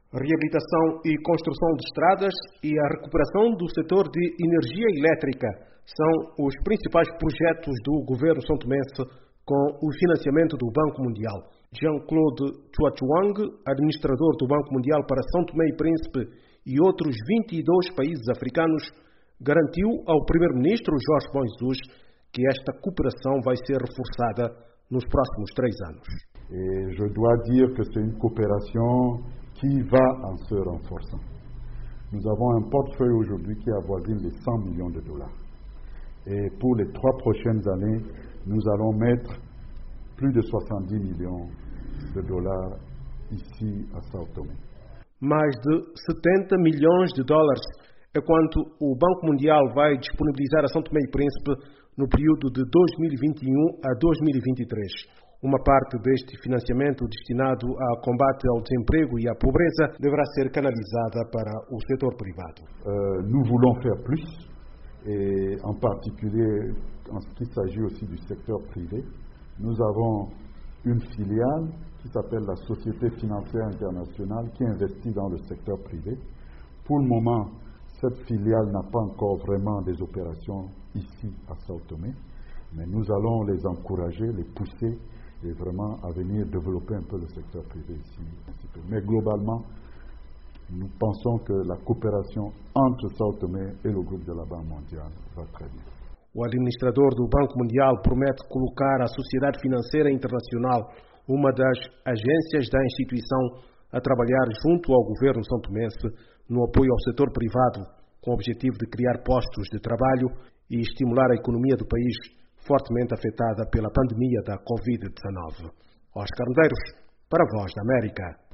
Reabilitação e construção de estradas e a recuperação do setor de energia elétrica são os principais projetos do governo são-tomense com o financiamento do Banco Mundial. Jean-Claude Chuachuang, administrador do Banco Mundial para São Tomé e Príncipe e outros 22 países africanos, garantiu ao primeiro-ministro Jorge Bom Jesus que esta cooperação vai ser reforçada nos próximos 3 anos. Et je dois dire que c'est une coopération qui va en se renforçant. Nous avons un portefeuille aujourd'hui qui avoisine les 100 millions de dollars. Et pour les 3 prochaines années, nous allons mettre plus de 70 millions de dollars ici à São Tomé. Mais de 70 milhões de dólares é quanto o Banco Mundial vai disponibilizar a São Tomé e Príncipe no período de 2021 a 2023. Uma parte deste financiamento destinado ao combate ao desemprego e à pobreza deverá ser canalizada para o setor privado. Nous voulons faire plus, et en particulier en ce qui s'agit aussi du secteur privé. Nous avons une filiale qui s'appelle la Société Financière Internationale qui investit dans le secteur privé. Pour le moment, cette filiale n'a pas encore vraiment des opérations ici à São Tomé, mais nous allons les encourager, les pousser et vraiment à venir développer un peu le secteur privé ici. Mais globalement, nous pensons que la coopération entre São Tomé et le groupe de la Banque mondiale va très bien. O administrador do Banco Mundial promete colocar a Sociedade Financeira Internacional, uma das agências da instituição, a trabalhar junto ao governo são-tomense no apoio ao setor privado, com o objetivo de criar postos de trabalho e estimular a economia do país, fortemente afetada pela pandemia da Covid-19. Oscar Medeiros, para a Voz da América.